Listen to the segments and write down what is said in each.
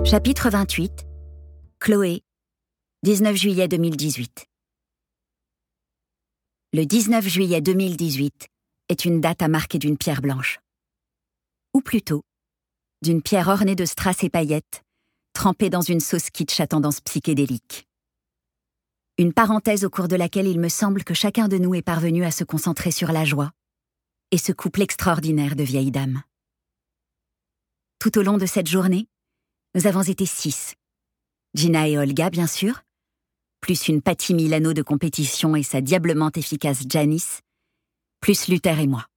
Chapitre 28. Chloé, 19 juillet 2018. Le 19 juillet 2018 est une date à marquer d'une pierre blanche. Ou plutôt, d'une pierre ornée de strass et paillettes, trempée dans une sauce kitsch à tendance psychédélique. Une parenthèse au cours de laquelle il me semble que chacun de nous est parvenu à se concentrer sur la joie et ce couple extraordinaire de vieilles dames. Tout au long de cette journée, nous avons été 6. Gina et Olga, bien sûr, plus une Patty Milano de compétition et sa diablement efficace Janice, plus Luther et moi.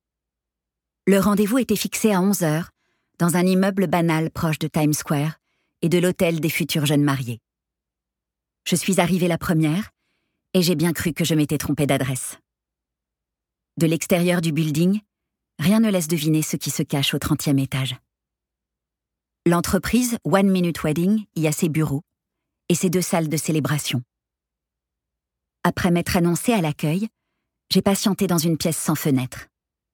Le rendez-vous était fixé à 11h, dans un immeuble banal proche de Times Square et de l'hôtel des futurs jeunes mariés. Je suis arrivée la première, et j'ai bien cru que je m'étais trompée d'adresse. De l'extérieur du building, rien ne laisse deviner ce qui se cache au 30e étage. L'entreprise One Minute Wedding y a ses bureaux et ses 2 salles de célébration. Après m'être annoncée à l'accueil, j'ai patienté dans une pièce sans fenêtre.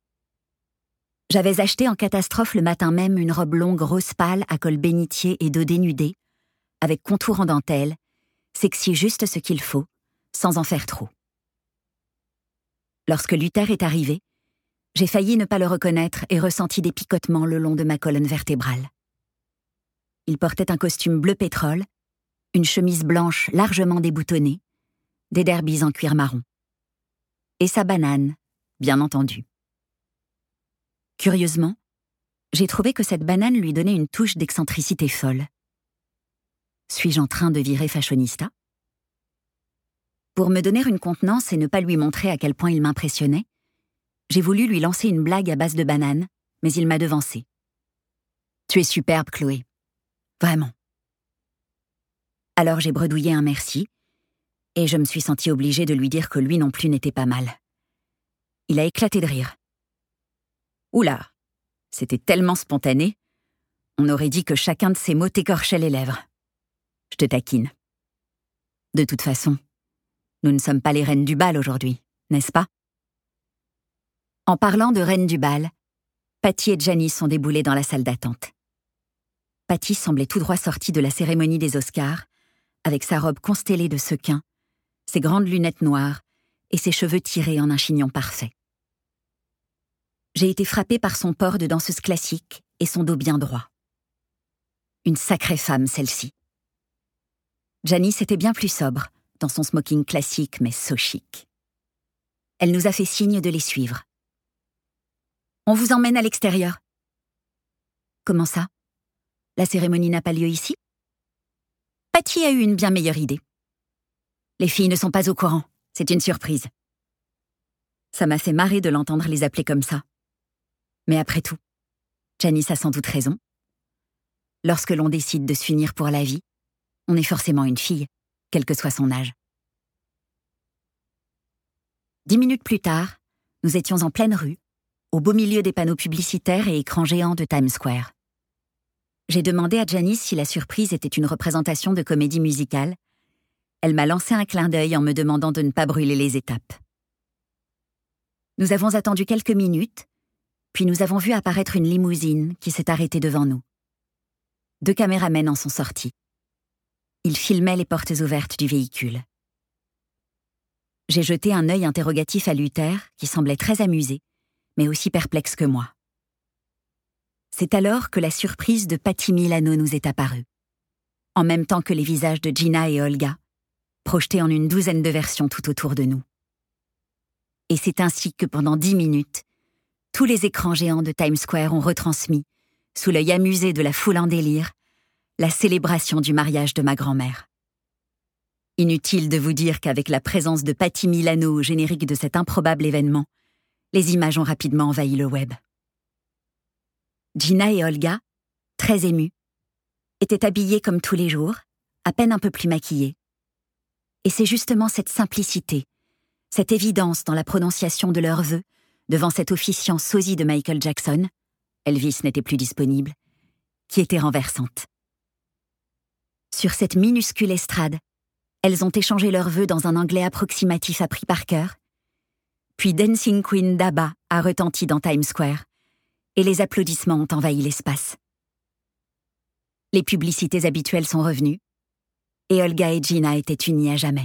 J'avais acheté en catastrophe le matin même une robe longue rose pâle à col bénitier et dos dénudé, avec contour en dentelle, sexy juste ce qu'il faut, sans en faire trop. Lorsque Luther est arrivé, j'ai failli ne pas le reconnaître et ressenti des picotements le long de ma colonne vertébrale. Il portait un costume bleu pétrole, une chemise blanche largement déboutonnée, des derbies en cuir marron. Et sa banane, bien entendu. Curieusement, j'ai trouvé que cette banane lui donnait une touche d'excentricité folle. Suis-je en train de virer fashionista ? Pour me donner une contenance et ne pas lui montrer à quel point il m'impressionnait, j'ai voulu lui lancer une blague à base de banane, mais il m'a devancée. « Tu es superbe, Chloé. Vraiment. » Alors j'ai bredouillé un merci, et je me suis sentie obligée de lui dire que lui non plus n'était pas mal. Il a éclaté de rire. Oula, c'était tellement spontané, on aurait dit que chacun de ces mots t'écorchait les lèvres. Je te taquine. De toute façon, nous ne sommes pas les reines du bal aujourd'hui, n'est-ce pas ? En parlant de reines du bal, Patty et Janice sont déboulées dans la salle d'attente. Patty semblait tout droit sortie de la cérémonie des Oscars, avec sa robe constellée de sequins, ses grandes lunettes noires et ses cheveux tirés en un chignon parfait. J'ai été frappée par son port de danseuse classique et son dos bien droit. Une sacrée femme, celle-ci. Janice était bien plus sobre, dans son smoking classique mais so chic. Elle nous a fait signe de les suivre. « On vous emmène à l'extérieur. » »« Comment ça ? La cérémonie n'a pas lieu ici ? » Patty a eu une bien meilleure idée. « Les filles ne sont pas au courant, c'est une surprise. » Ça m'a fait marrer de l'entendre les appeler comme ça. Mais après tout, Janice a sans doute raison. Lorsque l'on décide de s'unir pour la vie, on est forcément une fille, quel que soit son âge. 10 minutes plus tard, nous étions en pleine rue, au beau milieu des panneaux publicitaires et écrans géants de Times Square. J'ai demandé à Janice si la surprise était une représentation de comédie musicale. Elle m'a lancé un clin d'œil en me demandant de ne pas brûler les étapes. Nous avons attendu quelques minutes, puis nous avons vu apparaître une limousine qui s'est arrêtée devant nous. 2 caméramens en sont sortis. Ils filmaient les portes ouvertes du véhicule. J'ai jeté un œil interrogatif à Luther, qui semblait très amusé, mais aussi perplexe que moi. C'est alors que la surprise de Patty Milano nous est apparue, en même temps que les visages de Gina et Olga, projetés en une 12aine de versions tout autour de nous. Et c'est ainsi que pendant 10 minutes, tous les écrans géants de Times Square ont retransmis, sous l'œil amusé de la foule en délire, la célébration du mariage de ma grand-mère. Inutile de vous dire qu'avec la présence de Patty Milano au générique de cet improbable événement, les images ont rapidement envahi le web. Gina et Olga, très émues, étaient habillées comme tous les jours, à peine un peu plus maquillées. Et c'est justement cette simplicité, cette évidence dans la prononciation de leurs vœux, devant cet officiant sosie de Michael Jackson, Elvis n'était plus disponible, qui était renversante. Sur cette minuscule estrade, elles ont échangé leurs vœux dans un anglais approximatif appris par cœur, puis Dancing Queen d'ABBA a retenti dans Times Square, et les applaudissements ont envahi l'espace. Les publicités habituelles sont revenues, et Olga et Gina étaient unies à jamais.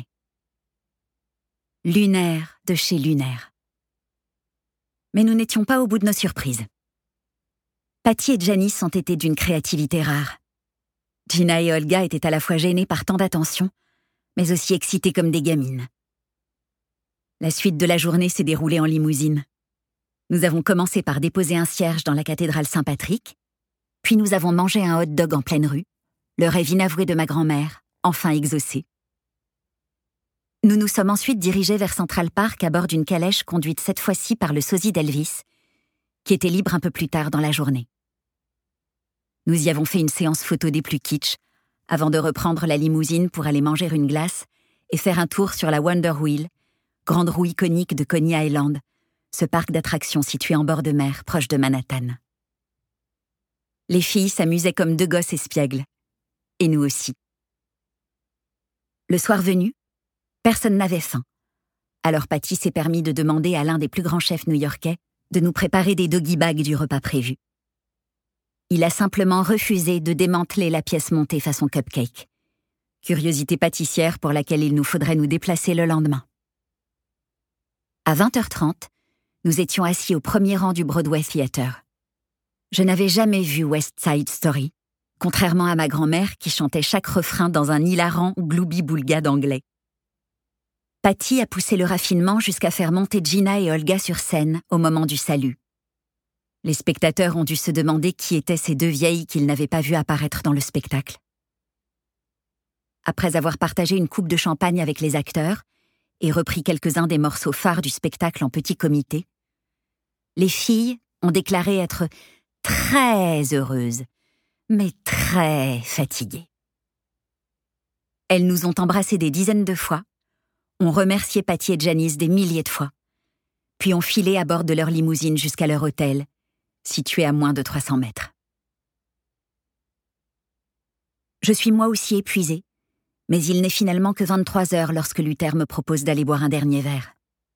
Lunaire de chez Lunaire. Mais nous n'étions pas au bout de nos surprises. Patty et Janice ont été d'une créativité rare. Gina et Olga étaient à la fois gênées par tant d'attention, mais aussi excitées comme des gamines. La suite de la journée s'est déroulée en limousine. Nous avons commencé par déposer un cierge dans la cathédrale Saint-Patrick, puis nous avons mangé un hot-dog en pleine rue, le rêve inavoué de ma grand-mère, enfin exaucé. Nous nous sommes ensuite dirigés vers Central Park à bord d'une calèche conduite cette fois-ci par le sosie d'Elvis, qui était libre un peu plus tard dans la journée. Nous y avons fait une séance photo des plus kitsch, avant de reprendre la limousine pour aller manger une glace et faire un tour sur la Wonder Wheel, grande roue iconique de Coney Island, ce parc d'attractions situé en bord de mer, proche de Manhattan. Les filles s'amusaient comme deux gosses espiègles, et nous aussi. Le soir venu, personne n'avait faim. Alors Patty s'est permis de demander à l'un des plus grands chefs new-yorkais de nous préparer des doggy bags du repas prévu. Il a simplement refusé de démanteler la pièce montée façon cupcake. Curiosité pâtissière pour laquelle il nous faudrait nous déplacer le lendemain. À 20h30, nous étions assis au premier rang du Broadway Theatre. Je n'avais jamais vu West Side Story, contrairement à ma grand-mère qui chantait chaque refrain dans un hilarant gloubi-boulga d'anglais. Patty a poussé le raffinement jusqu'à faire monter Gina et Olga sur scène au moment du salut. Les spectateurs ont dû se demander qui étaient ces deux vieilles qu'ils n'avaient pas vues apparaître dans le spectacle. Après avoir partagé une coupe de champagne avec les acteurs et repris quelques-uns des morceaux phares du spectacle en petit comité, les filles ont déclaré être très heureuses, mais très fatiguées. Elles nous ont embrassées des dizaines de fois, ont remercié Patty et Janice des milliers de fois, puis ont filé à bord de leur limousine jusqu'à leur hôtel, situé à moins de 300 mètres. Je suis moi aussi épuisée, mais il n'est finalement que 23 heures lorsque Luther me propose d'aller boire un dernier verre.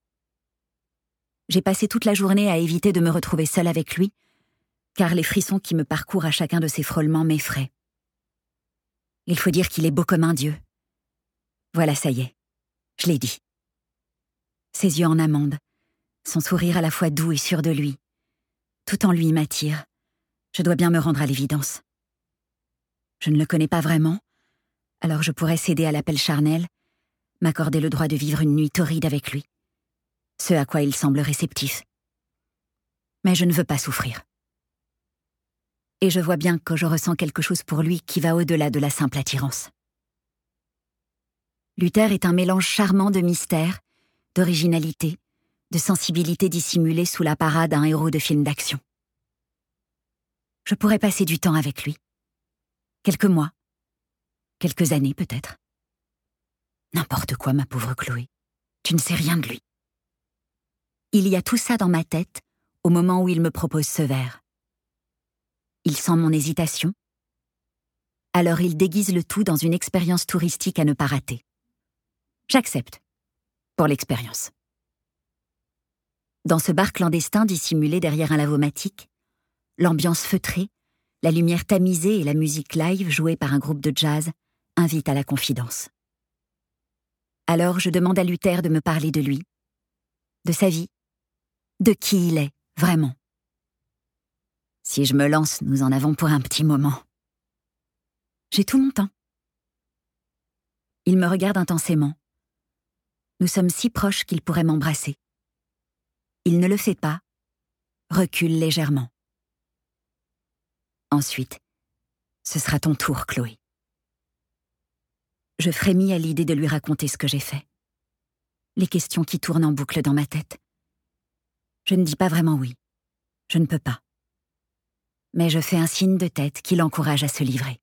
J'ai passé toute la journée à éviter de me retrouver seule avec lui, car les frissons qui me parcourent à chacun de ses frôlements m'effraient. Il faut dire qu'il est beau comme un dieu. Voilà, ça y est, je l'ai dit. Ses yeux en amande, son sourire à la fois doux et sûr de lui. Tout en lui m'attire. Je dois bien me rendre à l'évidence. Je ne le connais pas vraiment, alors je pourrais céder à l'appel charnel, m'accorder le droit de vivre une nuit torride avec lui, ce à quoi il semble réceptif. Mais je ne veux pas souffrir. Et je vois bien que je ressens quelque chose pour lui qui va au-delà de la simple attirance. Luther est un mélange charmant de mystère, d'originalité, de sensibilité dissimulée sous la parade d'un héros de film d'action. Je pourrais passer du temps avec lui. Quelques mois, quelques années peut-être. N'importe quoi, ma pauvre Chloé. Tu ne sais rien de lui. Il y a tout ça dans ma tête au moment où il me propose ce verre. Il sent mon hésitation. Alors il déguise le tout dans une expérience touristique à ne pas rater. J'accepte, pour l'expérience. Dans ce bar clandestin dissimulé derrière un lavomatique, l'ambiance feutrée, la lumière tamisée et la musique live jouée par un groupe de jazz invitent à la confidence. Alors je demande à Luther de me parler de lui, de sa vie, de qui il est, vraiment. Si je me lance, nous en avons pour un petit moment. J'ai tout mon temps. Il me regarde intensément. Nous sommes si proches qu'il pourrait m'embrasser. Il ne le fait pas, recule légèrement. Ensuite, ce sera ton tour, Chloé. Je frémis à l'idée de lui raconter ce que j'ai fait. Les questions qui tournent en boucle dans ma tête. Je ne dis pas vraiment oui. Je ne peux pas. Mais je fais un signe de tête qui l'encourage à se livrer.